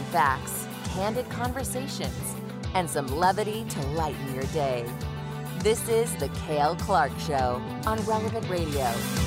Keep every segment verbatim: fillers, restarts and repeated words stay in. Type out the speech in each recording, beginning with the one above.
facts, candid conversations, and some levity to lighten your day. This is The Cale Clark Show on Relevant Radio.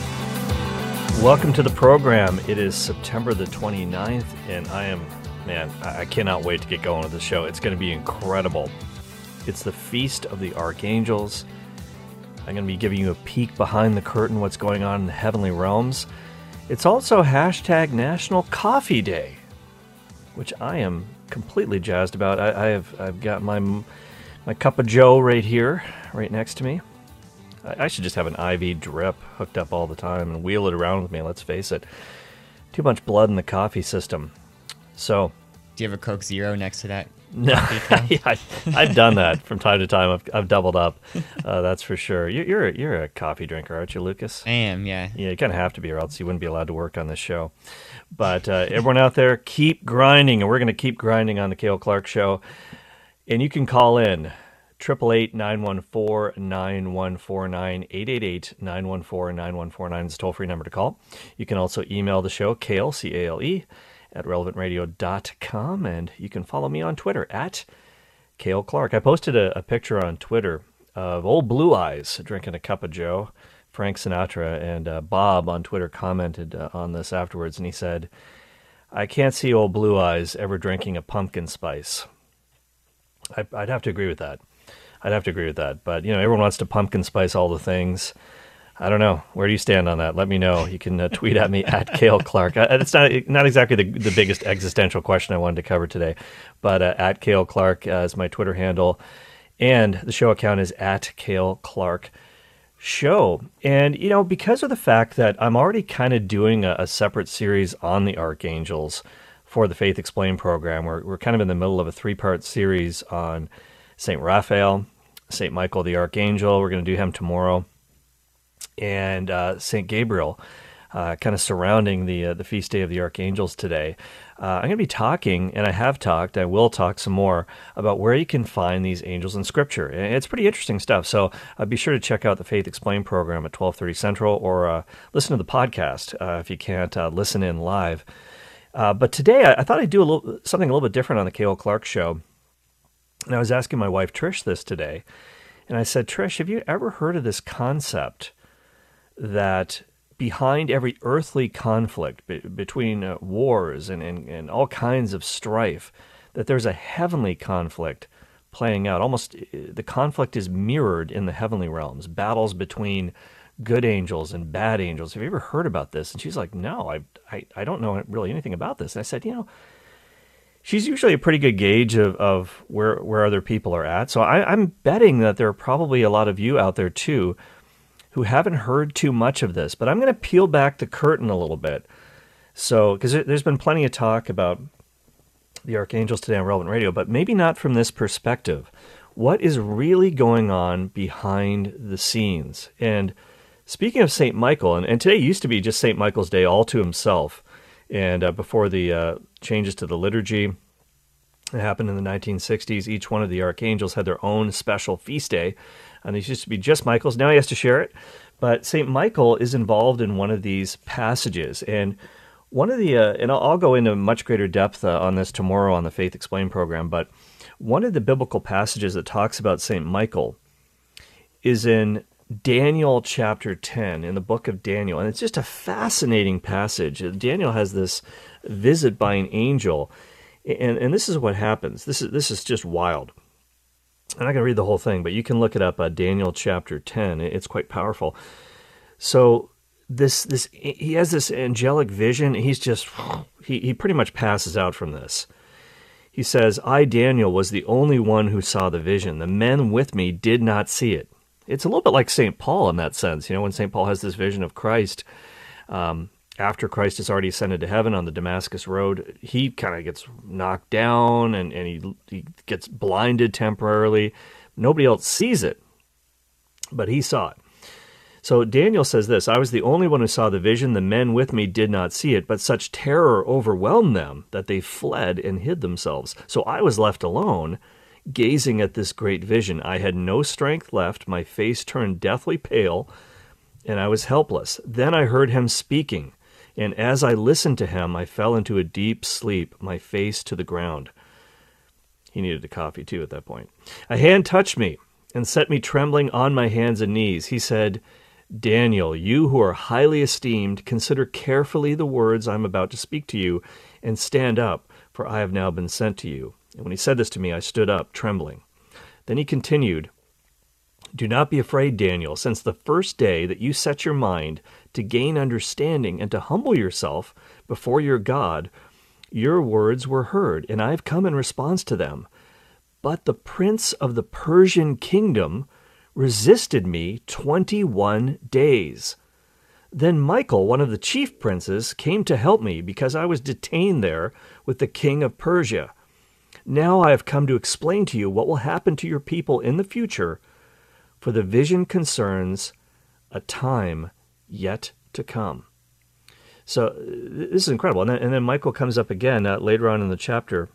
Welcome to the program. It is September the twenty-ninth, and I am, man, I cannot wait to get going with this show. It's going to be incredible. It's the Feast of the Archangels. I'm going to be giving you a peek behind the curtain, what's going on in the heavenly realms. It's also hashtag National Coffee Day, which I am completely jazzed about. I, I have I've got my my cup of Joe right here, right next to me. I, I should just have an I V drip hooked up all the time and wheel it around with me. Let's face it, too much blood in the coffee system. So, do you have a Coke Zero next to that? No, yeah, I, I've done that from time to time. I've, I've doubled up. Uh, that's for sure. You, you're a, you're a coffee drinker, aren't you, Lucas? I am, yeah. Yeah, you kind of have to be, or else you wouldn't be allowed to work on this show. But uh, everyone out there, keep grinding, and we're going to keep grinding on the Cale Clark Show. And you can call in eight eight eight, nine one four, nine one four nine, eight eight eight, nine one four, nine one four nine is a toll-free number to call. You can also email the show, Cale, C A L E, at relevant radio dot com, and you can follow me on Twitter at Cale Clark. I posted a, a picture on Twitter of old Blue Eyes drinking a cup of Joe, Frank Sinatra, and uh, Bob on Twitter commented uh, on this afterwards, and he said, I can't see old Blue Eyes ever drinking a pumpkin spice. I, I'd have to agree with that. I'd have to agree with that, but, you know, everyone wants to pumpkin spice all the things. I don't know. Where do you stand on that? Let me know. You can uh, tweet at me at Cale Clark. Uh, it's not not exactly the, the biggest existential question I wanted to cover today, but uh, at Cale Clark uh, is my Twitter handle, and the show account is at Cale Clark Show. And, you know, because of the fact that I'm already kind of doing a, a separate series on the Archangels for the Faith Explained program, we're, we're kind of in the middle of a three-part series on Saint Raphael, Saint Michael the Archangel. We're going to do him tomorrow. And uh, Saint Gabriel, uh, kind of surrounding the uh, the feast day of the Archangels today. Uh, I'm going to be talking, and I have talked, I will talk some more, about where you can find these angels in Scripture. And it's pretty interesting stuff, so uh, be sure to check out the Faith Explained program at twelve thirty Central, or uh, listen to the podcast uh, if you can't uh, listen in live. Uh, but today, I, I thought I'd do a little something a little bit different on the Cale Clark Show. And I was asking my wife, Trish, this today, and I said, Trish, have you ever heard of this concept that behind every earthly conflict be- between uh, wars and, and, and all kinds of strife, that there's a heavenly conflict playing out? Almost the conflict is mirrored in the heavenly realms, battles between good angels and bad angels. Have you ever heard about this? And she's like, no, I, I, I don't know really anything about this. And I said, you know, she's usually a pretty good gauge of, of where, where other people are at. So I, I'm betting that there are probably a lot of you out there too who haven't heard too much of this, but I'm going to peel back the curtain a little bit. So, because there's been plenty of talk about the Archangels today on Relevant Radio, but maybe not from this perspective. What is really going on behind the scenes? And speaking of Saint Michael, and, and today used to be just Saint Michael's Day all to himself, and uh, before the uh, changes to the liturgy that happened in the nineteen sixties, each one of the Archangels had their own special feast day. And these used to be just Michael's. Now he has to share it. But Saint Michael is involved in one of these passages. And one of the, uh, and I'll, I'll go into much greater depth uh, on this tomorrow on the Faith Explained program, but one of the biblical passages that talks about Saint Michael is in Daniel chapter ten, in the book of Daniel. And it's just a fascinating passage. Daniel has this visit by an angel. And, and this is what happens. This is, this is just wild. I'm not going to read the whole thing, but you can look it up, uh, Daniel chapter ten. It's quite powerful. So this this he has this angelic vision. He's just, he, he pretty much passes out from this. He says, I, Daniel, was the only one who saw the vision. The men with me did not see it. It's a little bit like Saint Paul in that sense. You know, when Saint Paul has this vision of Christ, um, after Christ has already ascended to heaven on the Damascus Road, he kind of gets knocked down and, and he, he gets blinded temporarily. Nobody else sees it, but he saw it. So Daniel says this, I was the only one who saw the vision. The men with me did not see it, but such terror overwhelmed them that they fled and hid themselves. So I was left alone, gazing at this great vision. I had no strength left. My face turned deathly pale, and I was helpless. Then I heard him speaking. And as I listened to him, I fell into a deep sleep, my face to the ground. He needed a coffee, too, at that point. A hand touched me and set me trembling on my hands and knees. He said, Daniel, you who are highly esteemed, consider carefully the words I am about to speak to you, and stand up, for I have now been sent to you. And when he said this to me, I stood up, trembling. Then he continued, Do not be afraid, Daniel, since the first day that you set your mind to gain understanding and to humble yourself before your God, your words were heard, and I have come in response to them. But the prince of the Persian kingdom resisted me twenty-one days. Then Michael, one of the chief princes, came to help me because I was detained there with the king of Persia. Now I have come to explain to you what will happen to your people in the future, for the vision concerns a time yet to come. So this is incredible. And then, and then Michael comes up again uh, later on in the chapter.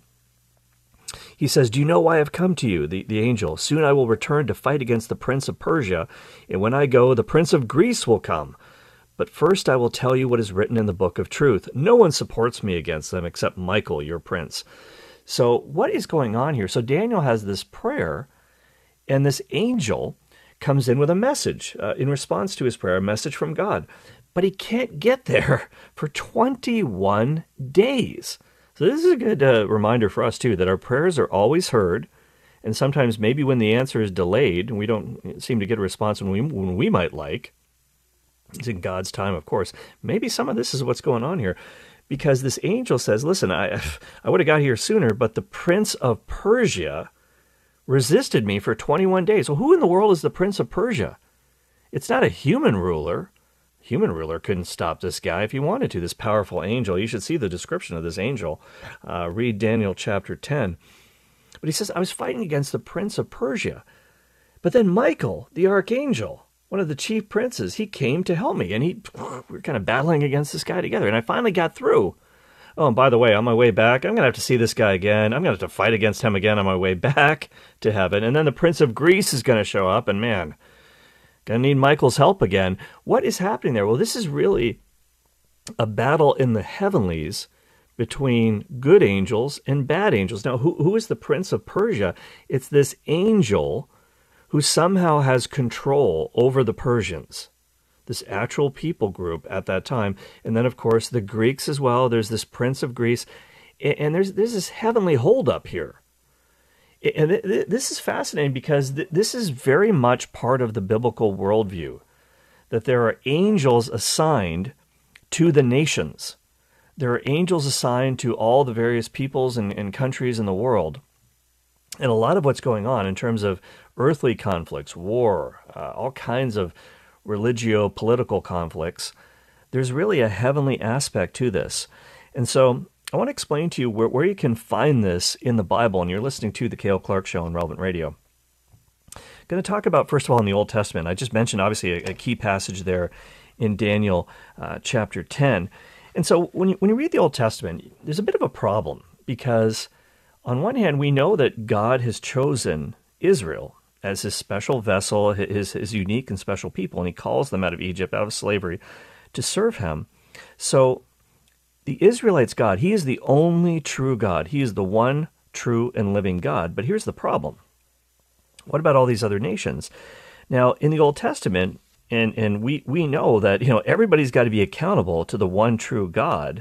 He says, Do you know why I have come to you, the, the angel? Soon I will return to fight against the prince of Persia, and when I go, the prince of Greece will come. But first I will tell you what is written in the book of truth. No one supports me against them except Michael, your prince. So what is going on here? So Daniel has this prayer, and this angel comes in with a message uh, in response to his prayer, a message from God. But he can't get there for twenty-one days. So this is a good uh, reminder for us, too, that our prayers are always heard, and sometimes maybe when the answer is delayed, and we don't seem to get a response when we, when we might like, it's in God's time, of course. Maybe some of this is what's going on here, because this angel says, listen, I, I would have got here sooner, but the prince of Persia resisted me for twenty-one days. Well, who in the world is the prince of Persia? It's not a human ruler. Human ruler couldn't stop this guy if he wanted to, this powerful angel. You should see the description of this angel. Uh, read Daniel chapter ten. But he says, I was fighting against the prince of Persia. But then Michael, the archangel, one of the chief princes, he came to help me. And he, we were kind of battling against this guy together. And I finally got through. Oh, and by the way, on my way back, I'm going to have to see this guy again. I'm going to have to fight against him again on my way back to heaven. And then the prince of Greece is going to show up. And man, going to need Michael's help again. What is happening there? Well, this is really a battle in the heavenlies between good angels and bad angels. Now, who, who is the prince of Persia? It's this angel who somehow has control over the Persians, this actual people group at that time. And then, of course, the Greeks as well. There's this prince of Greece. And there's, there's this heavenly holdup here. And this is fascinating because this is very much part of the biblical worldview, that there are angels assigned to the nations. There are angels assigned to all the various peoples and, and countries in the world. And a lot of what's going on in terms of earthly conflicts, war, uh, all kinds of religio-political conflicts, there's really a heavenly aspect to this. And so I want to explain to you where, where you can find this in the Bible, and you're listening to the Cale Clark Show on Relevant Radio. I'm going to talk about, first of all, in the Old Testament. I just mentioned, obviously, a, a key passage there in Daniel uh, chapter ten. And so when you, when you read the Old Testament, there's a bit of a problem, because on one hand, we know that God has chosen Israel as his special vessel, his, his unique and special people, and he calls them out of Egypt, out of slavery, to serve him. So the Israelites' God, he is the only true God. He is the one true and living God. But here's the problem. What about all these other nations? Now, in the Old Testament, and, and we, we know that, you know, everybody's got to be accountable to the one true God.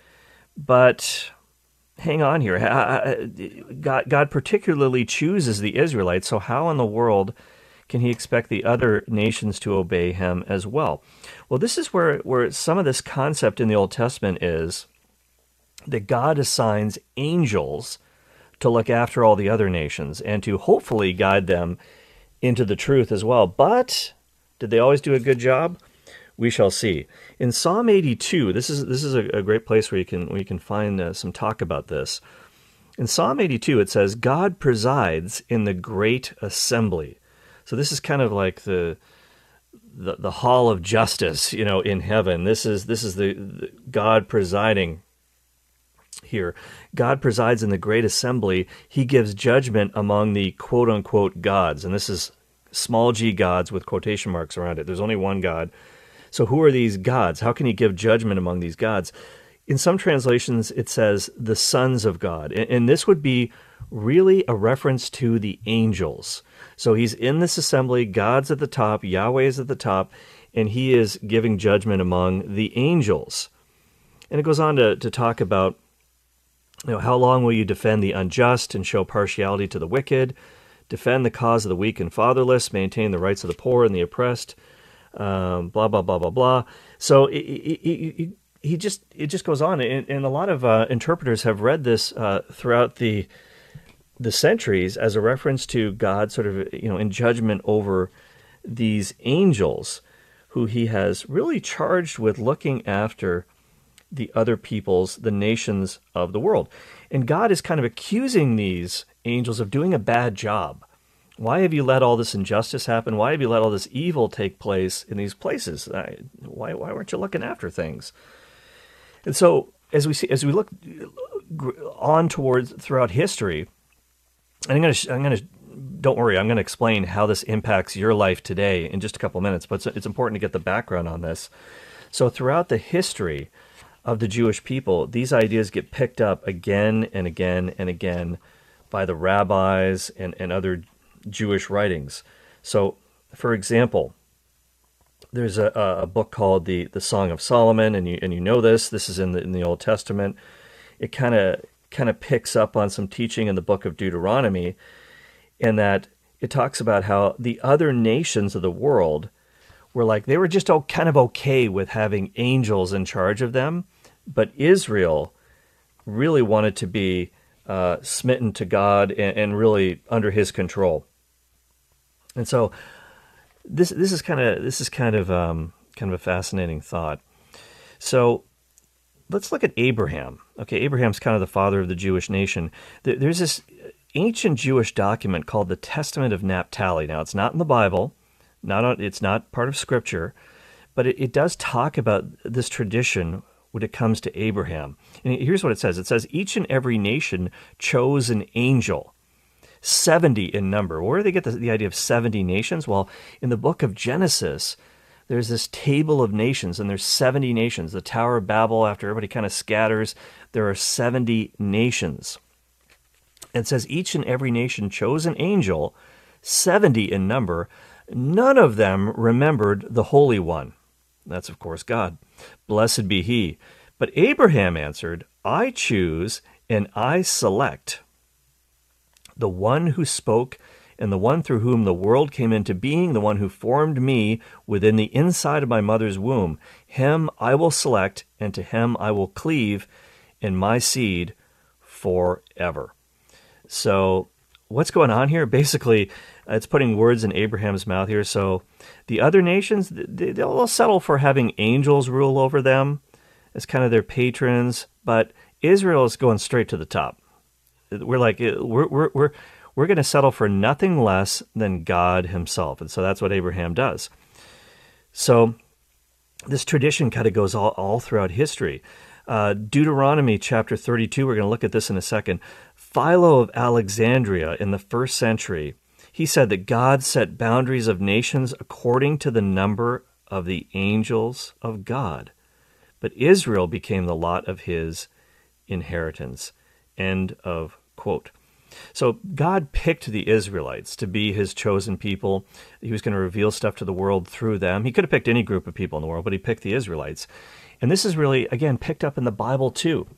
But hang on here. God, God particularly chooses the Israelites, so how in the world can he expect the other nations to obey him as well? Well, this is where, where some of this concept in the Old Testament is that God assigns angels to look after all the other nations and to hopefully guide them into the truth as well. But did they always do a good job? We shall see. In Psalm eighty-two, this is this is a, a great place where you can where you can find uh, some talk about this. In Psalm eighty-two, it says, God presides in the great assembly. So this is kind of like the, the the hall of justice, you know, in heaven. This is this is the, the God presiding here. God presides in the great assembly. He gives judgment among the quote unquote gods, and this is small g gods with quotation marks around it. There's only one God. So who are these gods? How can he give judgment among these gods? In some translations, it says the sons of God. And, and this would be really a reference to the angels. So he's in this assembly, God's at the top, Yahweh is at the top, and he is giving judgment among the angels. And it goes on to, to talk about, you know, how long will you defend the unjust and show partiality to the wicked, defend the cause of the weak and fatherless, maintain the rights of the poor and the oppressed, um, blah, blah, blah, blah, blah. So it, it, it, he just it just goes on. And, and a lot of uh, interpreters have read this uh, throughout the the centuries as a reference to God sort of, you know, in judgment over these angels who he has really charged with looking after the other peoples, the nations of the world. And God is kind of accusing these angels of doing a bad job. Why have you let all this injustice happen? Why have you let all this evil take place in these places? Why, why weren't you looking after things? And so as we see, as we look on towards throughout history, and I'm going to, I'm going to, don't worry, I'm going to explain how this impacts your life today in just a couple minutes, but it's, it's important to get the background on this. So throughout the history of the Jewish people, these ideas get picked up again and again and again by the rabbis and, and other Jewish writings. So, for example, there's a, a book called the, the Song of Solomon, and you and you know this. This is in the in the Old Testament. It kind of kind of picks up on some teaching in the book of Deuteronomy, in that it talks about how the other nations of the world were like, they were just all kind of okay with having angels in charge of them, but Israel really wanted to be uh, smitten to God and, and really under his control. And so this this is kind of this is kind of um, kind of a fascinating thought. So let's look at Abraham. Okay, Abraham's kind of the father of the Jewish nation. There's this ancient Jewish document called the Testament of Naphtali. Now, it's not in the Bible, not on, it's not part of Scripture, but it, it does talk about this tradition when it comes to Abraham. And here's what it says. It says, each and every nation chose an angel, seventy in number. Where do they get the, the idea of seventy nations? Well, in the book of Genesis, there's this table of nations, and there's seventy nations. The Tower of Babel, after everybody kind of scatters, there are seventy nations. It says each and every nation chose an angel, seventy in number. None of them remembered the Holy One. That's, of course, God. Blessed be he. But Abraham answered, I choose and I select the one who spoke and the one through whom the world came into being, the one who formed me within the inside of my mother's womb. Him I will select, and to him I will cleave in my seed forever. So what's going on here? Basically, it's putting words in Abraham's mouth here. So the other nations, they'll settle for having angels rule over them as kind of their patrons, but Israel is going straight to the top. We're like, we're we're we're we're going to settle for nothing less than God himself. And so that's what Abraham does. So this tradition kind of goes all, all throughout history. Uh, Deuteronomy chapter thirty-two, we're going to look at this in a second. Philo of Alexandria in the first century, he said that God set boundaries of nations according to the number of the angels of God. But Israel became the lot of his inheritance. End of quote. So God picked the Israelites to be his chosen people. He was going to reveal stuff to the world through them. He could have picked any group of people in the world, but he picked the Israelites. And this is really, again, picked up in the Bible too.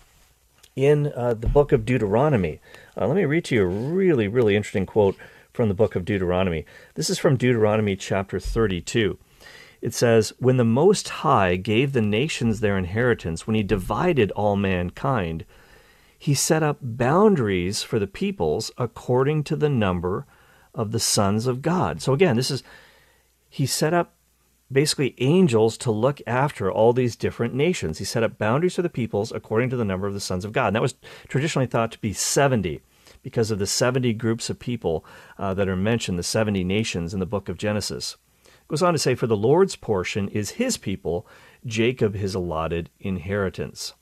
In uh, the book of Deuteronomy. Uh, let me read to you a really, really interesting quote from the book of Deuteronomy. This is from Deuteronomy chapter thirty-two. It says, when the Most High gave the nations their inheritance, when he divided all mankind, he set up boundaries for the peoples according to the number of the sons of God. So again, this is, he set up basically angels to look after all these different nations. He set up boundaries for the peoples according to the number of the sons of God. And that was traditionally thought to be seventy because of the seventy groups of people uh, that are mentioned, the seventy nations in the book of Genesis. It goes on to say, for the Lord's portion is his people, Jacob his allotted inheritance.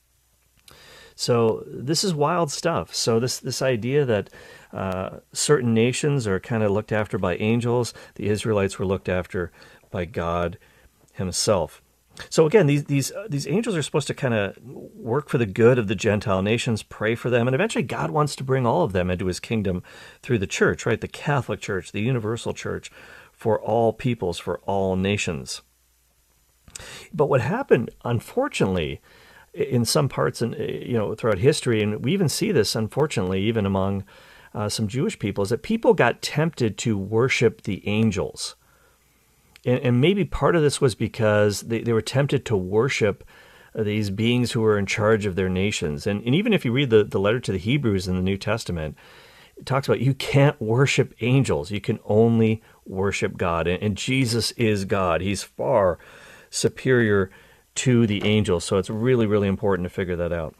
So this is wild stuff. So this this idea that uh, certain nations are kind of looked after by angels, the Israelites were looked after by God. himself. So again, these these uh, these angels are supposed to kind of work for the good of the Gentile nations, pray for them, and eventually God wants to bring all of them into his kingdom through the church, right? The Catholic Church, the universal church, for all peoples, for all nations. But what happened, unfortunately, in some parts, and you know, throughout history, and we even see this, unfortunately, even among uh, some Jewish people, is that people got tempted to worship the angels. And, and maybe part of this was because they, they were tempted to worship these beings who were in charge of their nations. And, and even if you read the, the letter to the Hebrews in the New Testament, it talks about you can't worship angels. You can only worship God. And, and Jesus is God. He's far superior to the angels. So it's really, really important to figure that out.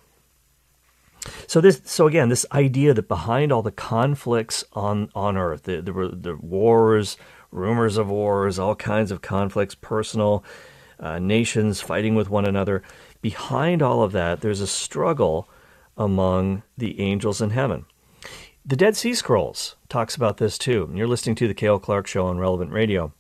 So this, so again, this idea that behind all the conflicts on, on earth, the, the, the wars, rumors of wars, all kinds of conflicts, personal, uh, nations fighting with one another. Behind all of that, there's a struggle among the angels in heaven. The Dead Sea Scrolls talks about this too. And you're listening to the Cale Clark Show on Relevant Radio.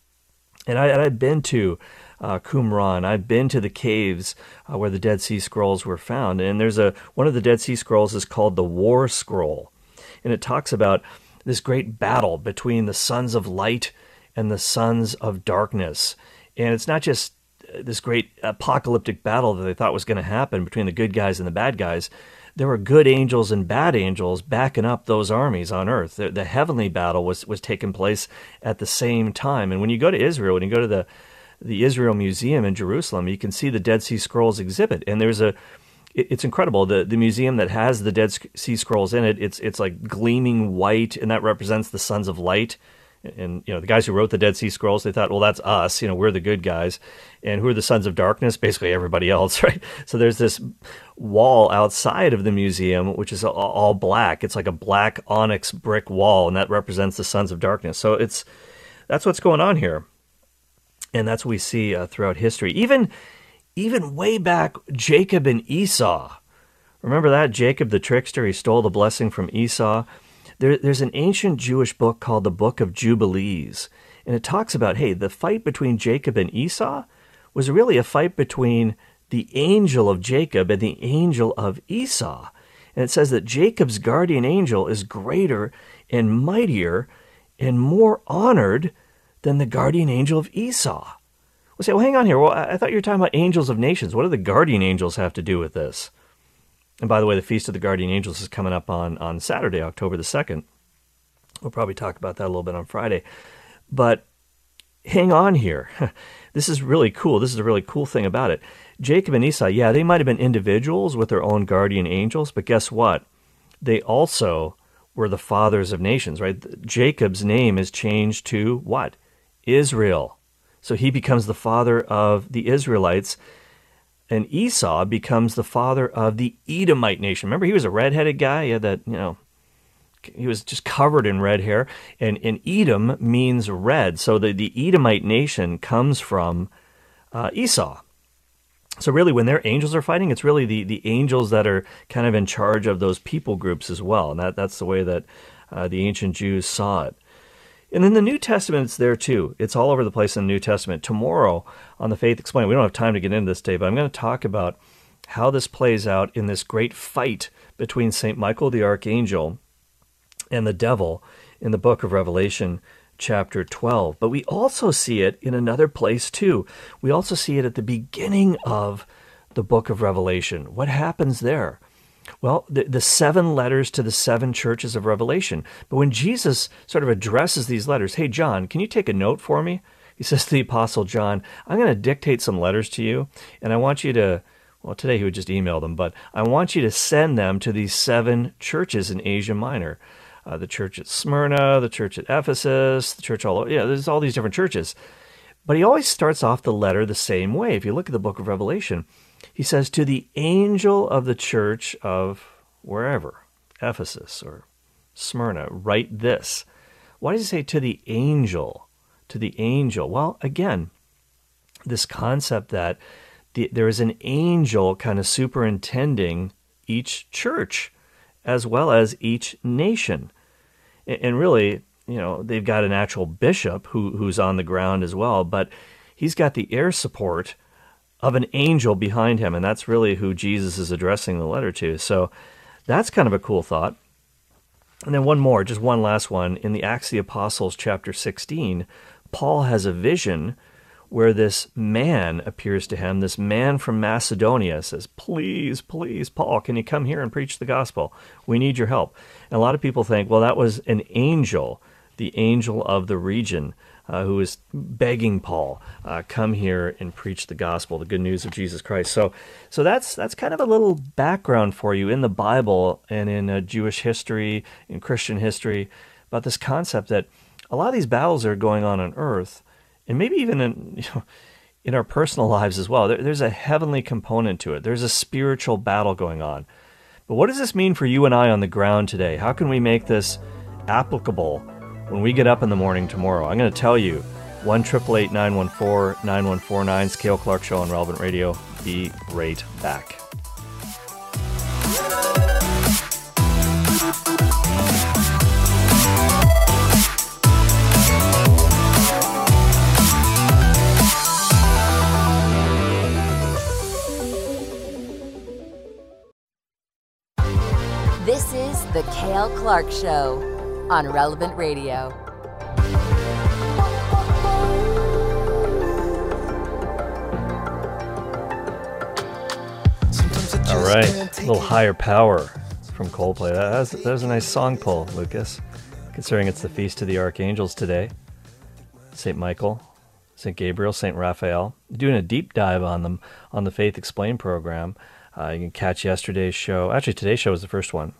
And, I, and I've been to uh, Qumran. I've been to the caves uh, where the Dead Sea Scrolls were found. And there's a one of the Dead Sea Scrolls is called the War Scroll. And it talks about this great battle between the sons of light and the sons of darkness. And it's not just this great apocalyptic battle that they thought was going to happen between the good guys and the bad guys. There were good angels and bad angels backing up those armies on earth. The, the heavenly battle was, was taking place at the same time. And when you go to Israel, when you go to the, the Israel Museum in Jerusalem, you can see the Dead Sea Scrolls exhibit. And there's a It's incredible. The the museum that has the Dead Sea Scrolls in it, it's it's like gleaming white, and that represents the sons of light. And you know, the guys who wrote the Dead Sea Scrolls, they thought, well, that's us. You know, we're the good guys. And who are the sons of darkness? Basically everybody else, right? So there's this wall outside of the museum, which is all black. It's like a black onyx brick wall, and that represents the sons of darkness. So it's that's what's going on here. And that's what we see uh, throughout history. Even Even way back, Jacob and Esau. Remember that? Jacob the trickster, he stole the blessing from Esau. There, there's an ancient Jewish book called the Book of Jubilees. And it talks about, hey, the fight between Jacob and Esau was really a fight between the angel of Jacob and the angel of Esau. And it says that Jacob's guardian angel is greater and mightier and more honored than the guardian angel of Esau. We'll say, well, hang on here. Well, I thought you were talking about angels of nations. What do the guardian angels have to do with this? And by the way, the Feast of the Guardian Angels is coming up on, on Saturday, October the second. We'll probably talk about that a little bit on Friday. But hang on here. This is really cool. This is a really cool thing about it. Jacob and Esau, yeah, they might have been individuals with their own guardian angels, but guess what? They also were the fathers of nations, right? Jacob's name is changed to what? Israel. So he becomes the father of the Israelites, and Esau becomes the father of the Edomite nation. Remember, he was a redheaded guy. He had that, you know, he was just covered in red hair. And, and Edom means red. So the, the Edomite nation comes from uh, Esau. So really, when their angels are fighting, it's really the, the angels that are kind of in charge of those people groups as well. And that, that's the way that uh, the ancient Jews saw it. And in the New Testament, it's there too. It's all over the place in the New Testament. Tomorrow on the Faith Explained, we don't have time to get into this today, but I'm going to talk about how this plays out in this great fight between Saint Michael the Archangel and the devil in the book of Revelation, chapter twelve. But we also see it in another place too. We also see it at the beginning of the book of Revelation. What happens there? Well, the, the seven letters to the seven churches of Revelation. But when Jesus sort of addresses these letters, hey, John, can you take a note for me? He says to the Apostle John, I'm going to dictate some letters to you, and I want you to, well, today he would just email them, but I want you to send them to these seven churches in Asia Minor. Uh, the church at Smyrna, the church at Ephesus, the church all over, yeah, there's all these different churches. But he always starts off the letter the same way. If you look at the book of Revelation, he says, to the angel of the church of wherever, Ephesus or Smyrna, write this. Why does he say to the angel? To the angel? Well, again, this concept that the, there is an angel kind of superintending each church as well as each nation. And, and really, you know, they've got an actual bishop who who's on the ground as well, but he's got the air support of an angel behind him, and that's really who Jesus is addressing the letter to. So that's kind of a cool thought. And then one more, just one last one. In the Acts of the Apostles, chapter sixteen, Paul has a vision where this man appears to him. This man from Macedonia says, please, please, Paul, can you come here and preach the gospel? We need your help. And a lot of people think, well, that was an angel, the angel of the region, uh, who is begging Paul, uh, come here and preach the gospel, the good news of Jesus Christ. So so that's that's kind of a little background for you in the Bible and in uh, Jewish history, in Christian history, about this concept that a lot of these battles are going on on earth, and maybe even in, you know, in our personal lives as well. There, there's a heavenly component to it. There's a spiritual battle going on. But what does this mean for you and I on the ground today? How can we make this applicable when we get up in the morning tomorrow? I'm going to tell you. one eight eight eight, nine one four, nine one four nine, Cale Clark Show on Relevant Radio. Be right back. This is The Cale Clark Show on Relevant Radio. All right, a little Higher Power from Coldplay. That was, that was a nice song pull, Lucas, considering it's the Feast of the Archangels today. Saint Michael, Saint Gabriel, Saint Raphael. Doing a deep dive on them on the Faith Explained program. Uh, you can catch yesterday's show. Actually, today's show was the first one.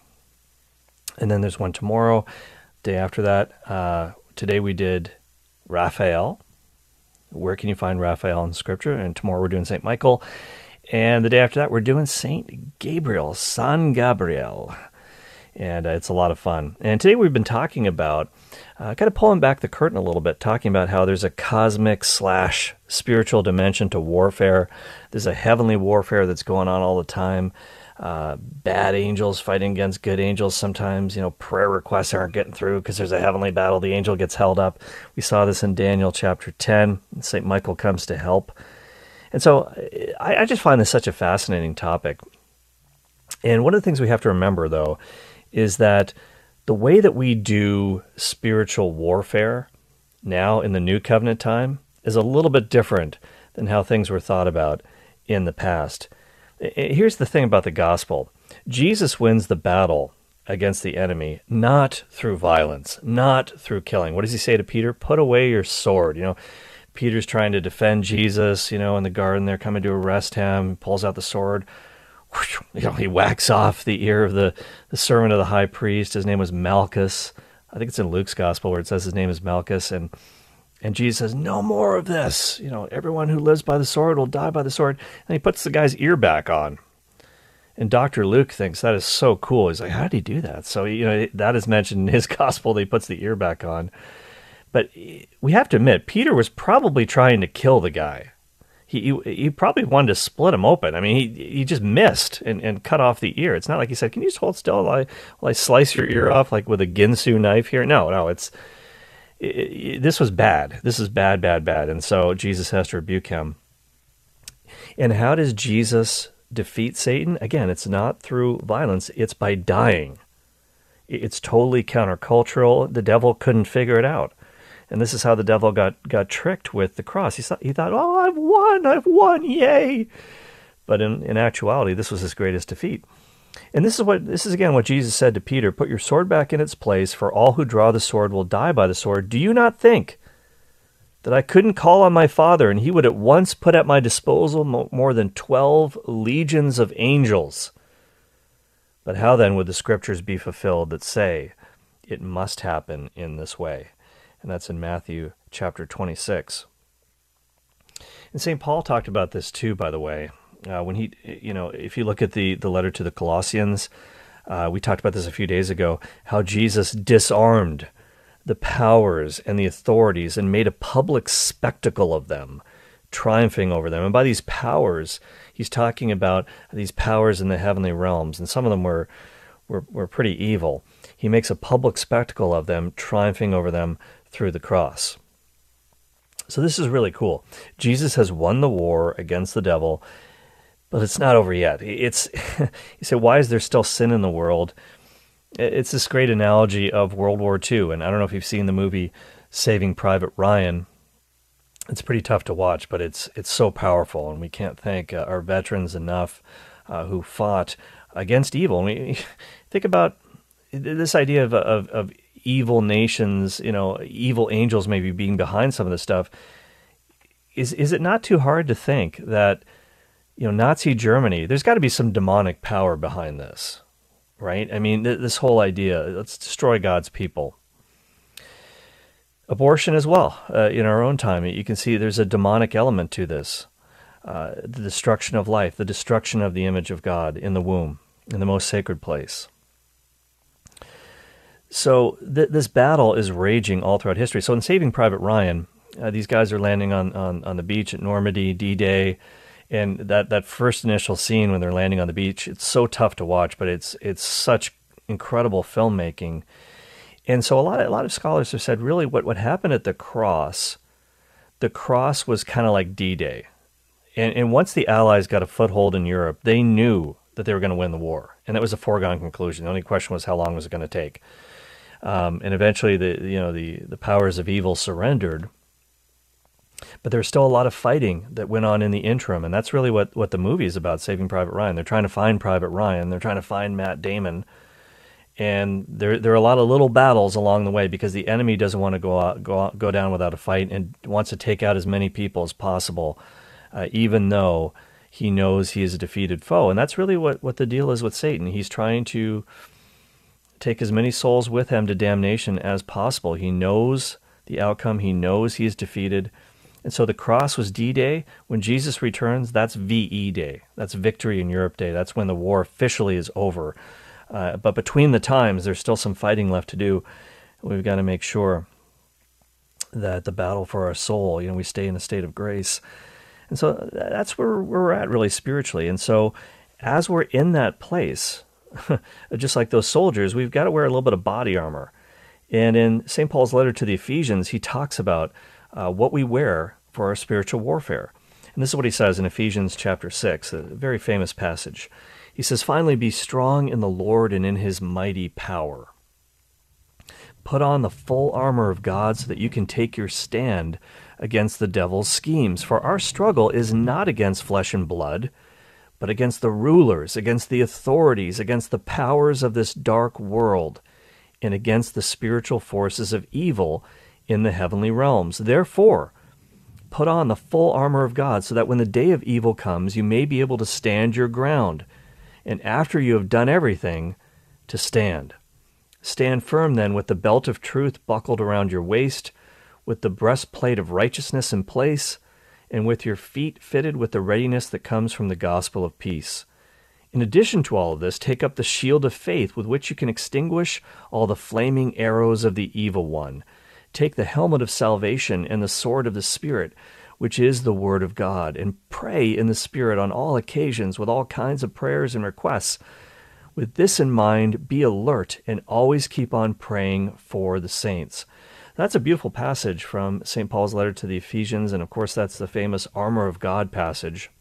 And then there's one tomorrow, day after that. Uh, today we did Raphael. Where can you find Raphael in Scripture? And tomorrow we're doing Saint Michael. And the day after that we're doing Saint Gabriel, San Gabriel. And uh, it's a lot of fun. And today we've been talking about, uh, kind of pulling back the curtain a little bit, talking about how there's a cosmic slash spiritual dimension to warfare. There's a heavenly warfare that's going on all the time. Uh, bad angels fighting against good angels. Sometimes, you know, prayer requests aren't getting through because there's a heavenly battle. The angel gets held up. We saw this in Daniel chapter ten. Saint Michael comes to help. And so I, I just find this such a fascinating topic. And one of the things we have to remember, though, is that the way that we do spiritual warfare now in the New Covenant time is a little bit different than how things were thought about in the past. Here's the thing about the gospel. Jesus wins the battle against the enemy, not through violence, not through killing. What does he say to Peter? Put away your sword. You know, Peter's trying to defend Jesus, you know, in the garden. They're coming to arrest him, pulls out the sword. You know, he whacks off the ear of the, the servant of the high priest. His name was Malchus. I think it's in Luke's gospel where it says his name is Malchus. And And Jesus says, no more of this. You know, everyone who lives by the sword will die by the sword. And he puts the guy's ear back on. And Doctor Luke thinks that is so cool. He's like, how did he do that? So, you know, that is mentioned in his gospel that he puts the ear back on. But we have to admit, Peter was probably trying to kill the guy. He he, he probably wanted to split him open. I mean, he he just missed and, and cut off the ear. It's not like he said, can you just hold still while I, while I slice your ear off like with a Ginsu knife here? No, no, it's... It, it, this was bad. This is bad, bad, bad. And so Jesus has to rebuke him. And how does Jesus defeat Satan? Again, it's not through violence. It's by dying. It's totally countercultural. The devil couldn't figure it out. And this is how the devil got, got tricked with the cross. He thought, he thought, oh, I've won, I've won, yay. But in, in actuality, this was his greatest defeat. And this is what this is again what Jesus said to Peter, put your sword back in its place, for all who draw the sword will die by the sword. Do you not think that I couldn't call on my Father, and he would at once put at my disposal more than twelve legions of angels? But how then would the scriptures be fulfilled that say it must happen in this way? And that's in Matthew chapter twenty-six. And Saint Paul talked about this too, by the way. Uh, when he, you know, if you look at the, the letter to the Colossians, uh, we talked about this a few days ago, how Jesus disarmed the powers and the authorities and made a public spectacle of them, triumphing over them. And by these powers, he's talking about these powers in the heavenly realms, and some of them were, were, were pretty evil. He makes a public spectacle of them, triumphing over them through the cross. So this is really cool. Jesus has won the war against the devil, but it's not over yet. It's you say, why is there still sin in the world? It's this great analogy of World War Two, and I don't know if you've seen the movie Saving Private Ryan. It's pretty tough to watch, but it's it's so powerful, and we can't thank uh, our veterans enough uh, who fought against evil. And we think about this idea of, of of evil nations, you know, evil angels maybe being behind some of this stuff. Is is it not too hard to think that, you know, Nazi Germany, there's got to be some demonic power behind this, right? I mean, th- this whole idea, let's destroy God's people. Abortion as well, uh, in our own time. You can see there's a demonic element to this. Uh, the destruction of life, the destruction of the image of God in the womb, in the most sacred place. So th- this battle is raging all throughout history. So in Saving Private Ryan, uh, these guys are landing on, on, on the beach at Normandy, D-Day, and that, that first initial scene when they're landing on the beach, it's so tough to watch, but it's it's such incredible filmmaking. And so a lot of, a lot of scholars have said, really, what, what happened at the cross, the cross was kind of like D-Day. And, and once the Allies got a foothold in Europe, they knew that they were going to win the war. And that was a foregone conclusion. The only question was, how long was it going to take? Um, and eventually, the you know the, the powers of evil surrendered. But there's still a lot of fighting that went on in the interim. And that's really what, what the movie is about, Saving Private Ryan. They're trying to find Private Ryan. They're trying to find Matt Damon. And there there are a lot of little battles along the way because the enemy doesn't want to go out, go out, go down without a fight and wants to take out as many people as possible, uh, even though he knows he is a defeated foe. And that's really what, what the deal is with Satan. He's trying to take as many souls with him to damnation as possible. He knows the outcome. He knows he is defeated. And so the cross was D-Day. When Jesus returns, that's V E Day. That's Victory in Europe Day. That's when the war officially is over. Uh, but between the times, there's still some fighting left to do. We've got to make sure that the battle for our soul, you know, we stay in a state of grace. And so that's where, where we're at really spiritually. And so as we're in that place, just like those soldiers, we've got to wear a little bit of body armor. And in Saint Paul's letter to the Ephesians, he talks about uh, what we wear for our spiritual warfare. And this is what he says in Ephesians chapter six, a very famous passage. He says, "Finally, be strong in the Lord and in his mighty power. Put on the full armor of God so that you can take your stand against the devil's schemes. For our struggle is not against flesh and blood, but against the rulers, against the authorities, against the powers of this dark world, and against the spiritual forces of evil in the heavenly realms. Therefore, put on the full armor of God so that when the day of evil comes, you may be able to stand your ground. And after you have done everything, to stand. Stand firm then with the belt of truth buckled around your waist, with the breastplate of righteousness in place, and with your feet fitted with the readiness that comes from the gospel of peace. In addition to all of this, take up the shield of faith with which you can extinguish all the flaming arrows of the evil one. Take the helmet of salvation and the sword of the Spirit, which is the word of God, and pray in the Spirit on all occasions with all kinds of prayers and requests. With this in mind, be alert and always keep on praying for the saints." That's a beautiful passage from Saint Paul's letter to the Ephesians, and of course that's the famous armor of God passage.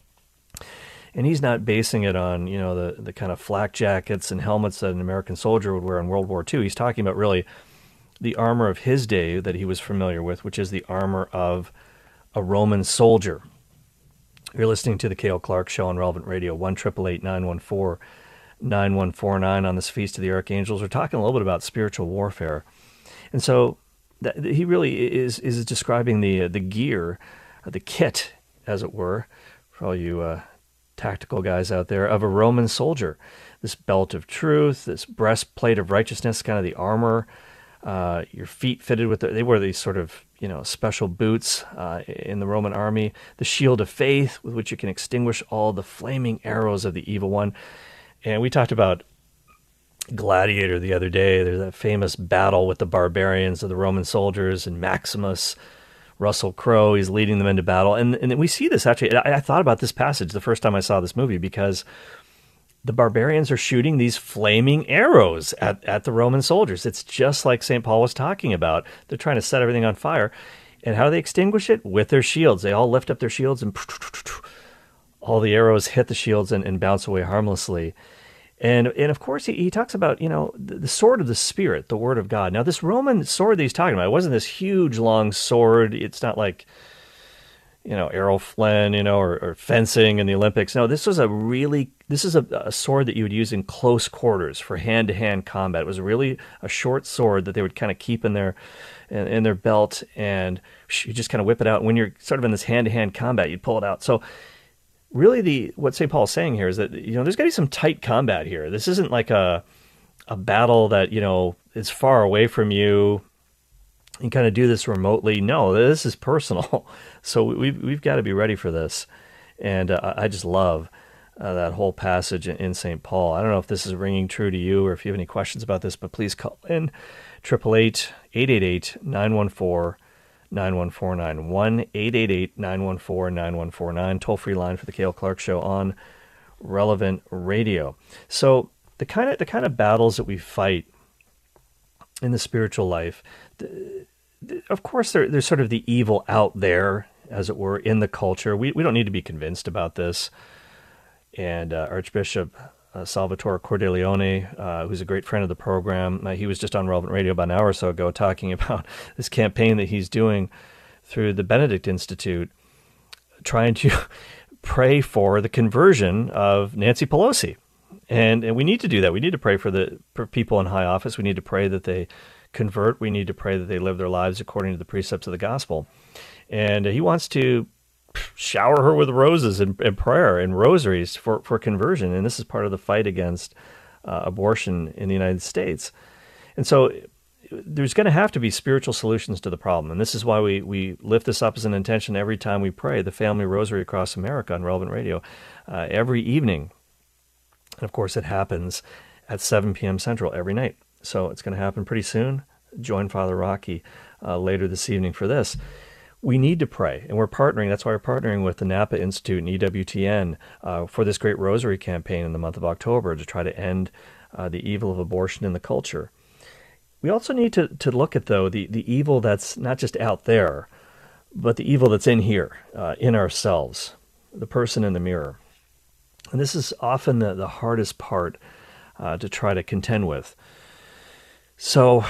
And he's not basing it on, you know, the, the kind of flak jackets and helmets that an American soldier would wear in World War Two. He's talking about really the armor of his day that he was familiar with, which is the armor of a Roman soldier. You're listening to the Cale Clark Show on Relevant Radio, one eight eight eight, nine one four, nine one four nine on this Feast of the Archangels. We're talking a little bit about spiritual warfare. And so that, he really is is describing the, uh, the gear, uh, the kit, as it were, for all you uh, tactical guys out there, of a Roman soldier. This belt of truth, this breastplate of righteousness, kind of the armor, uh, your feet fitted with, the, they wear these sort of, you know, special boots uh, in the Roman army, the shield of faith with which you can extinguish all the flaming arrows of the evil one. And we talked about Gladiator the other day. There's that famous battle with the barbarians of the Roman soldiers, and Maximus, Russell Crowe, he's leading them into battle. And, and we see this actually, I, I thought about this passage the first time I saw this movie, because the barbarians are shooting these flaming arrows at, at the Roman soldiers. It's just like Saint Paul was talking about. They're trying to set everything on fire. And how do they extinguish it? With their shields. They all lift up their shields and all the arrows hit the shields and, and bounce away harmlessly. And and of course, he, he talks about, you know, the, the sword of the Spirit, the Word of God. Now, this Roman sword that he's talking about, it wasn't this huge, long sword. It's not like, you know, arrow flen, you know, or, or fencing in the Olympics. No, this was a really, this is a, a sword that you would use in close quarters for hand-to-hand combat. It was really a short sword that they would kind of keep in their in, in their belt, and you just kind of whip it out. When you're sort of in this hand-to-hand combat, you'd pull it out. So really, the what Saint Paul's saying here is that, you know, there's got to be some tight combat here. This isn't like a a battle that, you know, is far away from you. You kind of do this remotely. No, this is personal. So we've we've got to be ready for this. And uh, I just love uh, that whole passage in, in Saint Paul. I don't know if this is ringing true to you or if you have any questions about this, but please call in triple eight, eight eight eight, nine one four, nine one four nine, one eight eight eight, nine one four, nine one four nine, toll-free line for the Cale Clark Show on Relevant Radio. So the kind of the kind of battles that we fight in the spiritual life, the, the, of course, there, there's sort of the evil out there, as it were, in the culture. We we don't need to be convinced about this. And uh, Archbishop uh, Salvatore Cordileone, uh, who's a great friend of the program, uh, he was just on Relevant Radio about an hour or so ago talking about this campaign that he's doing through the Benedict Institute, trying to pray for the conversion of Nancy Pelosi. And and we need to do that. We need to pray for the for people in high office. We need to pray that they convert. We need to pray that they live their lives according to the precepts of the gospel. And he wants to shower her with roses and, and prayer and rosaries for, for conversion. And this is part of the fight against uh, abortion in the United States. And so there's going to have to be spiritual solutions to the problem. And this is why we, we lift this up as an intention every time we pray the Family Rosary Across America on Relevant Radio uh, every evening. And of course, it happens at seven p.m. Central every night. So it's going to happen pretty soon. Join Father Rocky uh, later this evening for this. We need to pray, and we're partnering. That's why we're partnering with the Napa Institute and E W T N uh, for this great rosary campaign in the month of October to try to end uh, the evil of abortion in the culture. We also need to, to look at, though, the, the evil that's not just out there, but the evil that's in here, uh, in ourselves, the person in the mirror. And this is often the, the hardest part uh, to try to contend with. So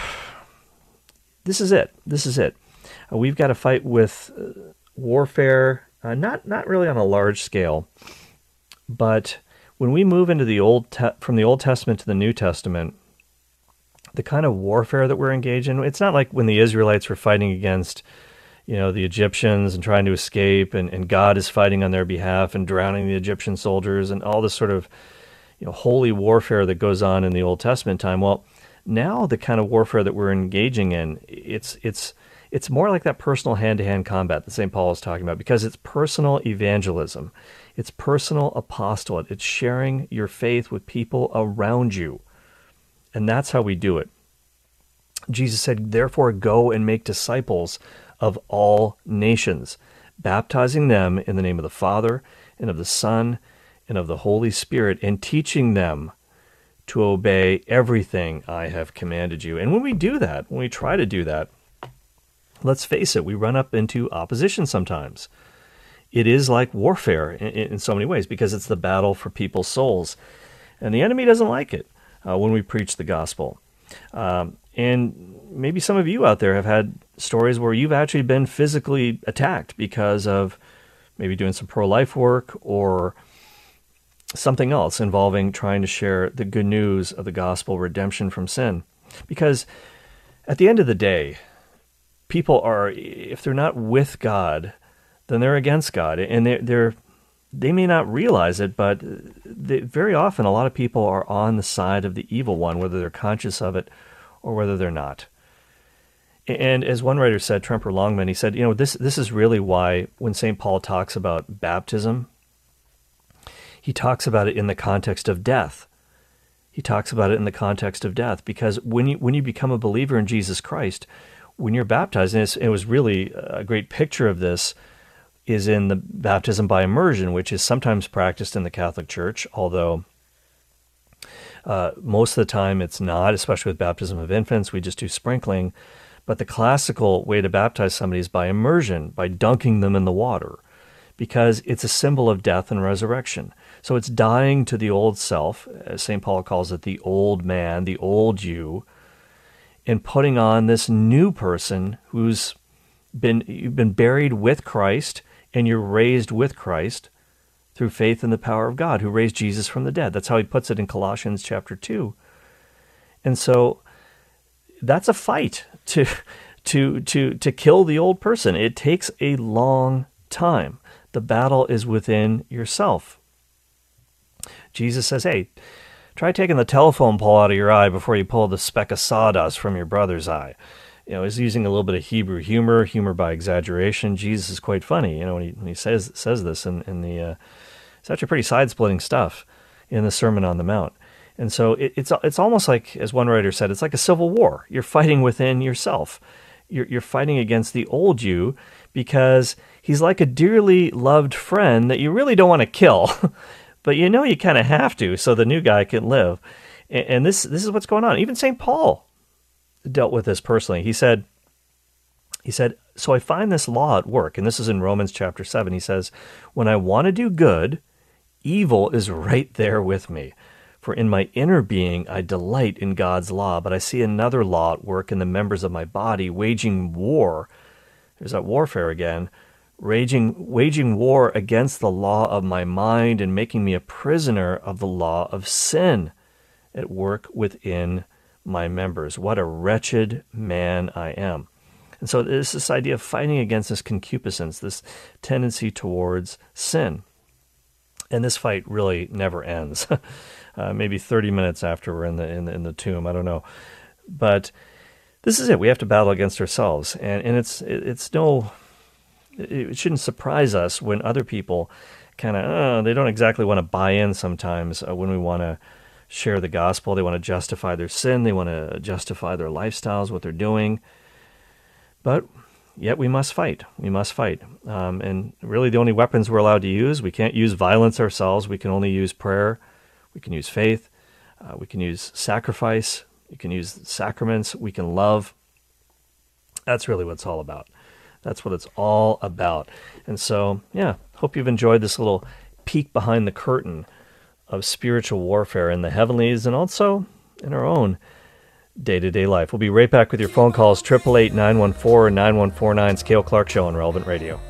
this is it. This is it. Uh, we've got to fight with uh, warfare, uh, not not really on a large scale, but when we move into the old te- from the Old Testament to the New Testament, the kind of warfare that we're engaged in, it's not like when the Israelites were fighting against, you know, the Egyptians and trying to escape, and, and God is fighting on their behalf and drowning the Egyptian soldiers and all this sort of, you know, holy warfare that goes on in the Old Testament time. Well, now the kind of warfare that we're engaging in, it's it's it's more like that personal hand-to-hand combat that Saint Paul is talking about, because it's personal evangelism. It's personal apostolate. It's sharing your faith with people around you. And that's how we do it. Jesus said, therefore, go and make disciples of all nations, baptizing them in the name of the Father and of the Son and of the Holy Spirit, and teaching them to obey everything I have commanded you. And when we do that, when we try to do that, let's face it, we run up into opposition sometimes. It is like warfare in, in so many ways, because it's the battle for people's souls. And the enemy doesn't like it uh, when we preach the gospel. Um, and maybe some of you out there have had stories where you've actually been physically attacked because of maybe doing some pro-life work or something else involving trying to share the good news of the gospel, redemption from sin. Because at the end of the day, people are, if they're not with God, then they're against God. And they're, they're they may not realize it, but they, very often a lot of people are on the side of the evil one, whether they're conscious of it or whether they're not. And as one writer said, Tremper Longman, he said, you know, this this is really why when Saint Paul talks about baptism, he talks about it in the context of death. He talks about it in the context of death, because when you when you become a believer in Jesus Christ, when you're baptized, and it was really a great picture of this, is in the baptism by immersion, which is sometimes practiced in the Catholic Church, although uh, most of the time it's not, especially with baptism of infants. We just do sprinkling. But the classical way to baptize somebody is by immersion, by dunking them in the water, because it's a symbol of death and resurrection. So it's dying to the old self, as Saint Paul calls it, the old man, the old you, and putting on this new person who's been you've been buried with Christ, and you're raised with Christ through faith in the power of God, who raised Jesus from the dead. That's how he puts it in Colossians chapter two. And so that's a fight to to to to kill the old person. It takes a long time. The battle is within yourself. Jesus says, hey, try taking the telephone pole out of your eye before you pull the speck of sawdust from your brother's eye. You know, he's using a little bit of Hebrew humor, humor by exaggeration. Jesus is quite funny, you know, when he, when he says says this in, in the, uh, it's actually pretty side-splitting stuff in the Sermon on the Mount. And so it, it's it's almost like, as one writer said, it's like a civil war. You're fighting within yourself. You're, you're fighting against the old you because he's like a dearly loved friend that you really don't want to kill, but you know you kind of have to so the new guy can live. And, and this this is what's going on. Even Saint Paul dealt with this personally. He said, he said, so I find this law at work, and this is in Romans chapter seven. He says, when I want to do good, evil is right there with me. For in my inner being I delight in God's law, but I see another law at work in the members of my body, waging war. There's that warfare again. Raging, waging war against the law of my mind and making me a prisoner of the law of sin at work within my members. What a wretched man I am. And so there's this idea of fighting against this concupiscence, this tendency towards sin. And this fight really never ends. uh, maybe thirty minutes after we're in the, in the in the tomb, I don't know. But this is it. We have to battle against ourselves. And, and it's it, it's no, it shouldn't surprise us when other people kind of, uh, they don't exactly want to buy in sometimes uh, when we want to share the gospel. They want to justify their sin. They want to justify their lifestyles, what they're doing. But yet we must fight. We must fight. Um, and really the only weapons we're allowed to use, we can't use violence ourselves. We can only use prayer. We can use faith. Uh, we can use sacrifice. We can use sacraments. We can love. That's really what it's all about. That's what it's all about. And so, yeah, hope you've enjoyed this little peek behind the curtain of spiritual warfare in the heavenlies and also in our own day-to-day life. We'll be right back with your phone calls, eight eight eight, nine one four, nine one four nine. It's Cale Clark Show on Relevant Radio.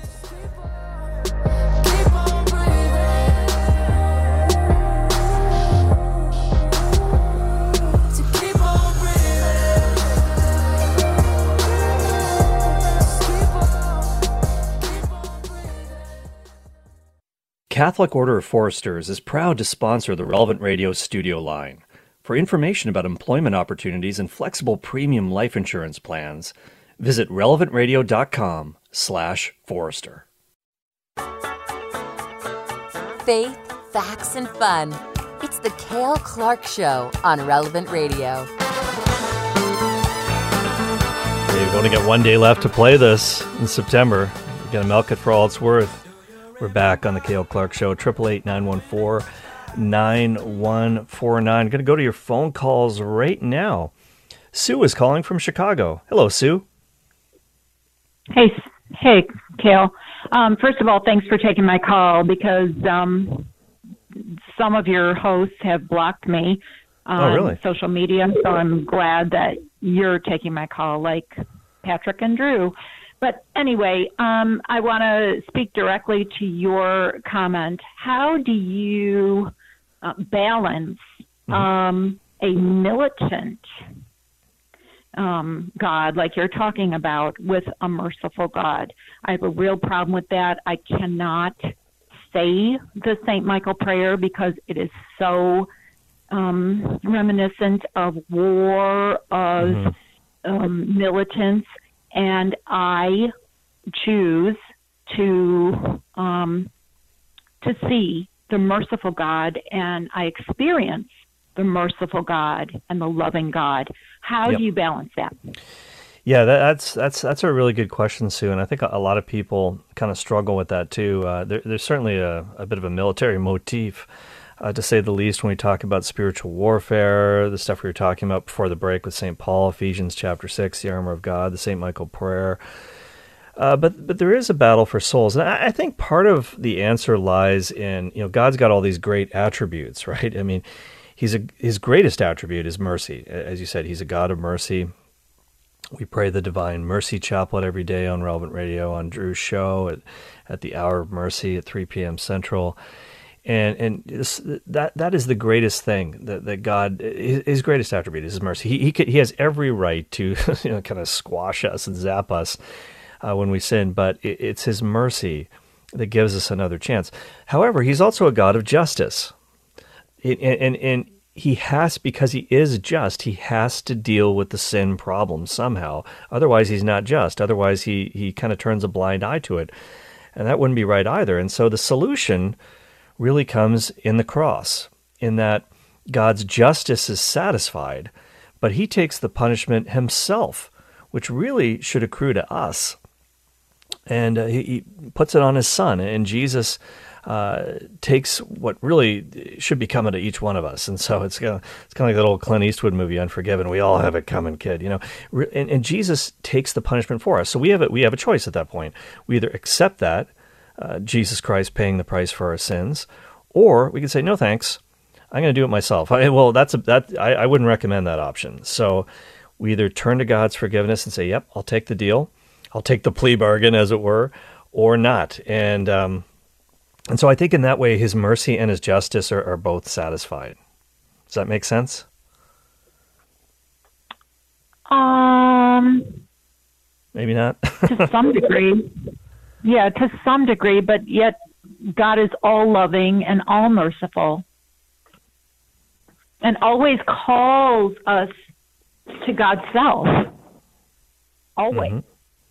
Catholic Order of Foresters is proud to sponsor the Relevant Radio studio line. For information about employment opportunities and flexible premium life insurance plans, visit relevantradio.com slash Forester. Faith, facts, and fun. It's the Cale Clark Show on Relevant Radio. We've only got one day left to play this in September. We're going to milk it for all it's worth. We're back on the Cale Clark Show, eight eight eight, nine one four, nine one four nine. I'm going to go to your phone calls right now. Sue is calling from Chicago. Hello, Sue. Hey, hey, Cale. Um, first of all, thanks for taking my call because um, some of your hosts have blocked me on oh, really? social media, so I'm glad that you're taking my call, like Patrick and Drew. But anyway, um, I want to speak directly to your comment. How do you uh, balance mm-hmm. um, a militant um, God, like you're talking about, with a merciful God? I have a real problem with that. I cannot say the Saint Michael prayer because it is so um, reminiscent of war, of mm-hmm. um, militants. And I choose to um, to see the merciful God, and I experience the merciful God and the loving God. How yep. do you balance that? Yeah, that, that's that's that's a really good question, Sue, and I think a, a lot of people kind of struggle with that too. Uh, there, there's certainly a, a bit of a military motif uh, to say the least, when we talk about spiritual warfare, the stuff we were talking about before the break with Saint Paul, Ephesians chapter six, the armor of God, the Saint Michael prayer. Uh, but but there is a battle for souls, and I, I think part of the answer lies in, you know, God's got all these great attributes, right? I mean, he's a, his greatest attribute is mercy. As you said, he's a God of mercy. We pray the Divine Mercy Chaplet every day on Relevant Radio, on Drew's show at, at the Hour of Mercy at three p.m. Central. And and this, that that is the greatest thing that, that God, his, his greatest attribute is his mercy. He he, could, he has every right to you know kind of squash us and zap us uh, when we sin, but it, it's his mercy that gives us another chance. However, he's also a God of justice. And, and, and he has, because he is just, he has to deal with the sin problem somehow. Otherwise, he's not just. Otherwise, he, he kind of turns a blind eye to it. And that wouldn't be right either. And so the solution really comes in the cross, in that God's justice is satisfied, but he takes the punishment himself, which really should accrue to us. And uh, he, he puts it on his son. And Jesus Uh, takes what really should be coming to each one of us. And so it's kind of, it's kind of like that old Clint Eastwood movie, Unforgiven. We all have it coming, kid, you know, and, and Jesus takes the punishment for us. So we have it. We have a choice at that point. We either accept that, uh, Jesus Christ paying the price for our sins, or we can say, no, thanks. I'm going to do it myself. I, well, that's a, that, I, I wouldn't recommend that option. So we either turn to God's forgiveness and say, yep, I'll take the deal. I'll take the plea bargain, as it were, or not. And, um, And so I think in that way, his mercy and his justice are, are both satisfied. Does that make sense? Um, Maybe not. to some degree. Yeah, to some degree, but yet God is all loving and all merciful and always calls us to God's self. Always. Mm-hmm.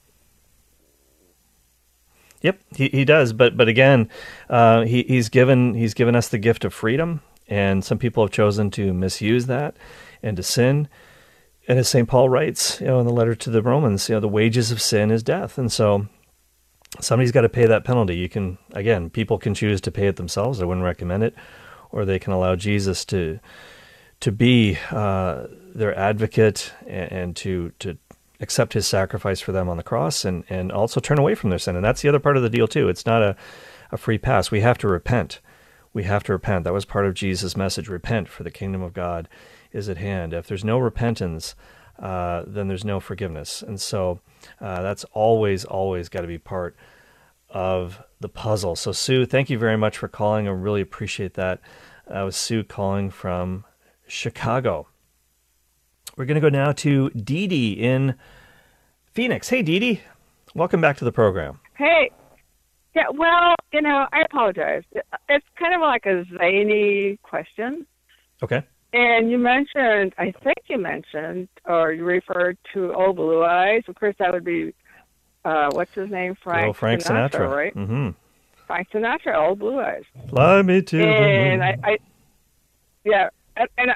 Yep, he, he does, but but again, uh, he he's given he's given us the gift of freedom, and some people have chosen to misuse that and to sin. And as Saint Paul writes, you know, in the letter to the Romans, you know, the wages of sin is death, and so somebody's got to pay that penalty. You can again, people can choose to pay it themselves. I wouldn't recommend it, or they can allow Jesus to to be uh, their advocate and, and to to. accept his sacrifice for them on the cross, and, and also turn away from their sin. And that's the other part of the deal too. It's not a, a free pass. We have to repent. We have to repent. That was part of Jesus' message. Repent, for the kingdom of God is at hand. If there's no repentance, uh, then there's no forgiveness. And so uh, that's always, always got to be part of the puzzle. So Sue, thank you very much for calling. I really appreciate that. That was Sue calling from Chicago. We're going to go now to Dee Dee in Phoenix. Hey, Dee Dee. Welcome back to the program. Hey. Yeah, well, you know, I apologize. It's kind of like a zany question. Okay. And you mentioned, I think you mentioned, or you referred to Old Blue Eyes. Of course, that would be, uh, what's his name? Frank, oh, Frank Sinatra, Sinatra, right? Mm-hmm. Frank Sinatra, Old Blue Eyes. Fly me to and the I, I, yeah, and, and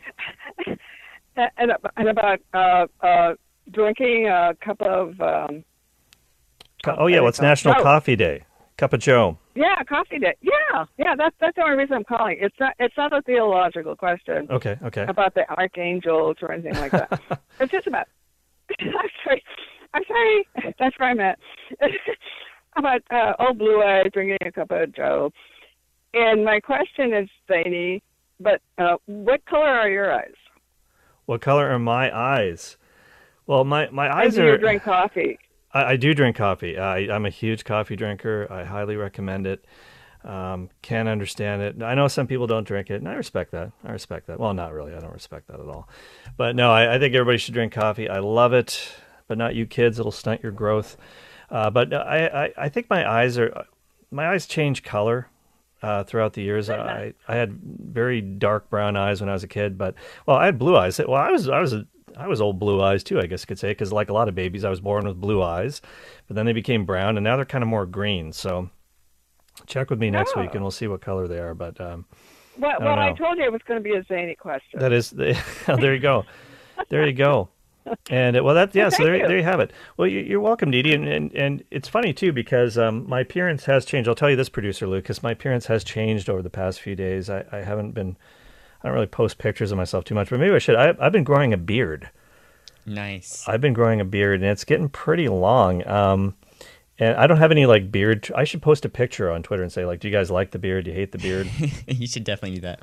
And, and about uh, uh, drinking a cup of... Um, oh, yeah, what's National oh. Coffee Day? Cup of Joe. Yeah, coffee day. Yeah, yeah, that's that's the only reason I'm calling. It's not it's not a theological question. Okay, okay. About the archangels or anything like that. It's just about... I'm sorry. I'm sorry. That's what I meant. About uh, Old Blue Eyes drinking a cup of Joe. And my question is zany, but uh, what color are your eyes? What color are my eyes? Well, my, my eyes do are... you drink coffee? I, I do drink coffee. I, I'm a huge coffee drinker. I highly recommend it. Um, can understand it. I know some people don't drink it, and I respect that. I respect that. Well, not really. I don't respect that at all. But no, I, I think everybody should drink coffee. I love it, but not you kids. It'll stunt your growth. Uh, but I, I, I think my eyes are... My eyes change color. Uh, throughout the years, I, I had very dark brown eyes when I was a kid, but well, I had blue eyes. Well, I was I was a, I was old blue eyes too, I guess you could say, because like a lot of babies, I was born with blue eyes, but then they became brown, and now they're kind of more green. So check with me next oh. week, and we'll see what color they are. But um, well, I well know. I told you it was going to be a zany question. That is, the, there you go, there you go. And uh, well, that yeah. Well, so thank there, you. there you have it. Well, you, you're welcome, Dee Dee. And, and and it's funny too because um, my appearance has changed. I'll tell you this, producer Lucas. My appearance has changed over the past few days. I, I haven't been. I don't really post pictures of myself too much, but maybe I should. I, I've been growing a beard. Nice. I've been growing a beard, and it's getting pretty long. Um, and I don't have any like beard. I should post a picture on Twitter and say like, "Do you guys like the beard? Do you hate the beard?" You should definitely do that.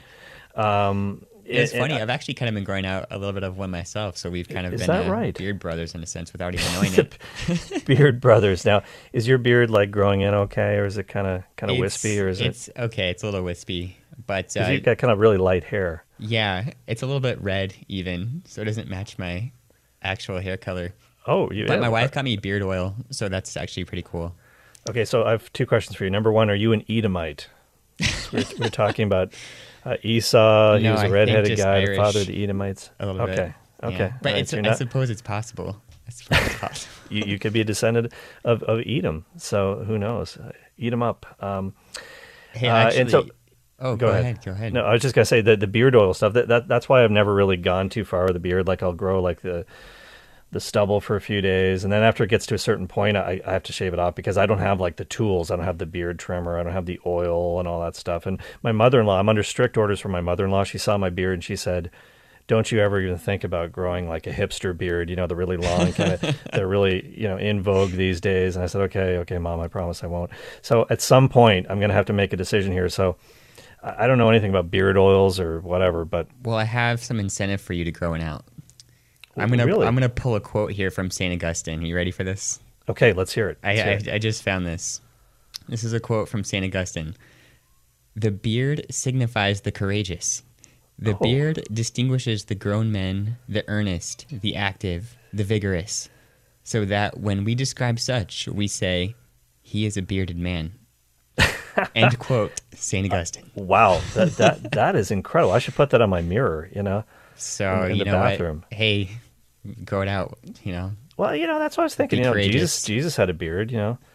Um, It's and- funny. and- I've actually kind of been growing out a little bit of one myself, so we've kind of Is been that uh, right? beard brothers in a sense without even knowing it. Beard brothers. Now, is your beard like growing in okay, or is it kind of kind of It's- wispy, or is it? It's okay. It's a little wispy, but Because uh, you've got kind of really light hair. yeah, it's a little bit red even, so it doesn't match my actual hair color. Oh, you. But my wife got me beard oil, so that's actually pretty cool. Okay, so I have two questions for you. Number one, are you an Edomite? we're, we're talking about uh, Esau. He No, was I a think redheaded just guy, the Irish. father of the Edomites. A little okay. bit. Okay. Yeah. But All right, it's, so I you're not- suppose it's possible. I suppose it's possible. you, you could be a descendant of, of Edom. So who knows? Uh, eat 'em up. Um, Hey, Uh, actually, and so- oh, go go, ahead. ahead. Go ahead. No, I was just gonna say that the beard oil stuff. That, that that's why I've never really gone too far with the beard. Like I'll grow like the the stubble for a few days, and then after it gets to a certain point, I, I have to shave it off because I don't have like the tools. I don't have the beard trimmer. I don't have the oil and all that stuff. And my mother-in-law, I'm under strict orders from my mother-in-law. She saw my beard and she said, "Don't you ever even think about growing like a hipster beard? You know, the really long kind of. They're really you know in vogue these days." And I said, "Okay, okay, Mom, I promise I won't." So at some point, I'm gonna have to make a decision here. So. I don't know anything about beard oils or whatever, but Well, I have some incentive for you to grow it out. I'm gonna Really? I'm gonna pull a quote here from Saint Augustine. Are you ready for this? okay, let's hear it. I, Let's hear I it. I just found this. This is a quote from Saint Augustine. The beard signifies the courageous. The Oh. beard distinguishes the grown men, the earnest, the active, the vigorous, so that when we describe such, we say, "He is a bearded man." End quote. Saint Augustine. Wow, that, that that is incredible. I should put that on my mirror, you know. So In- in you the know bathroom. what? Hey, grow it out. You know. Well, you know, that's what I was thinking. Be You know, courageous. Jesus Jesus had a beard, you know.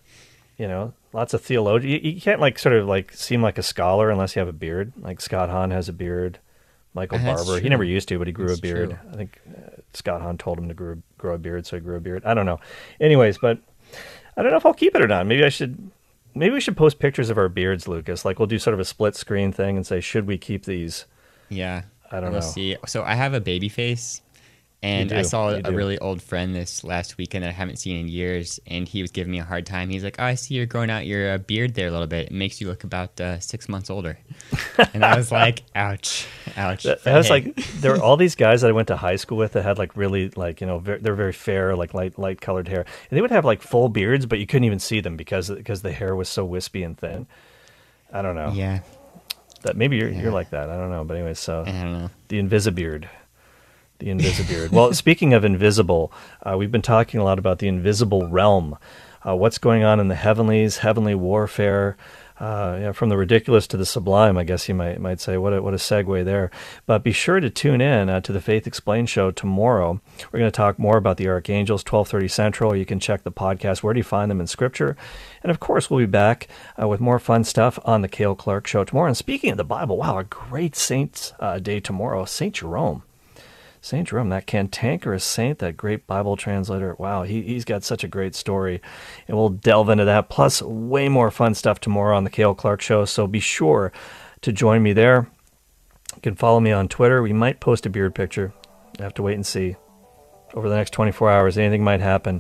You know, lots of theologians. You, you can't like sort of like seem like a scholar unless you have a beard. Like Scott Hahn has a beard. Michael Uh, that's Barber. He true. never used to, but he grew That's a beard. true. I think uh, Scott Hahn told him to grow, grow a beard, so he grew a beard. I don't know. Anyways, but I don't know if I'll keep it or not. Maybe I should. Maybe we should post pictures of our beards, Lucas. Like we'll do sort of a split screen thing and say, should we keep these? Yeah. I don't we'll know. see. So I have a baby face, and You I do, saw you a do. really old friend this last weekend that I haven't seen in years, and he was giving me a hard time. He's like, "Oh, I see you're growing out your uh, beard there a little bit. It makes you look about uh, six months older." And I was like, "Ouch, ouch." That, But that was hey, like there were all these guys that I went to high school with that had like really like you know ver they're very fair, like light light colored hair, and they would have like full beards, but you couldn't even see them because because the hair was so wispy and thin. I don't know. yeah, That maybe you're Yeah. you're like that. I don't know. But anyway, so I don't know. the Invisibeard. The Invisibeard. Well, speaking of invisible, uh, we've been talking a lot about the invisible realm. Uh, what's going on in the heavenlies, heavenly warfare, uh, yeah, from the ridiculous to the sublime, I guess you might might say. What a, what a segue there. But be sure to tune in uh, to the Faith Explained show tomorrow. We're going to talk more about the archangels, twelve thirty Central. You can check the podcast. Where do you find them in Scripture? And, of course, we'll be back uh, with more fun stuff on the Cale Clark Show tomorrow. And speaking of the Bible, wow, a great Saints uh, day tomorrow, Saint Jerome. Saint Jerome, that cantankerous saint, that great Bible translator. Wow, he, he's got such a great story. And we'll delve into that, plus way more fun stuff tomorrow on the Cale Clark Show. So be sure to join me there. You can follow me on Twitter. We might post a beard picture. I have to wait and see. Over the next twenty-four hours, anything might happen.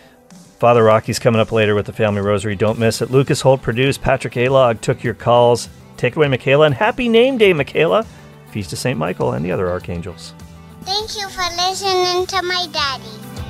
Father Rocky's coming up later with the Family Rosary. Don't miss it. Lucas Holt produced. Patrick Alog took your calls. Take it away, Michaela. And happy name day, Michaela. Feast of Saint Michael and the other archangels. Thank you for listening to my daddy.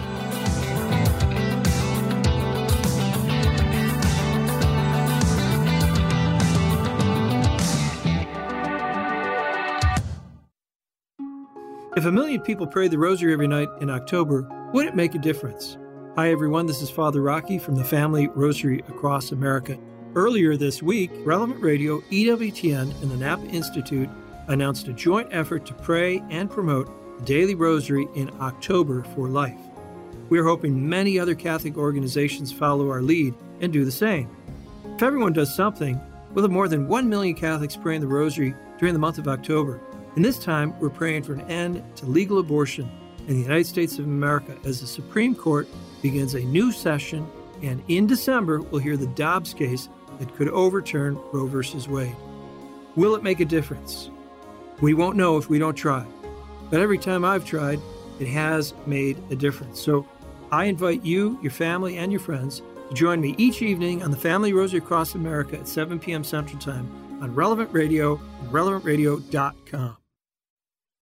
If a million people prayed the rosary every night in October, would it make a difference? Hi, everyone. This is Father Rocky from the Family Rosary Across America. Earlier this week, Relevant Radio, E W T N, and the Napa Institute announced a joint effort to pray and promote the Daily Rosary in October for life. We are hoping many other Catholic organizations follow our lead and do the same. If everyone does something, we'll have more than one million Catholics praying the Rosary during the month of October. And this time, we're praying for an end to legal abortion in the United States of America as the Supreme Court begins a new session, and in December we'll hear the Dobbs case that could overturn Roe versus Wade. Will it make a difference? We won't know if we don't try. But every time I've tried, it has made a difference. So I invite you, your family, and your friends to join me each evening on the Family Rosary Across America at seven p.m. Central Time on Relevant Radio and relevant radio dot com.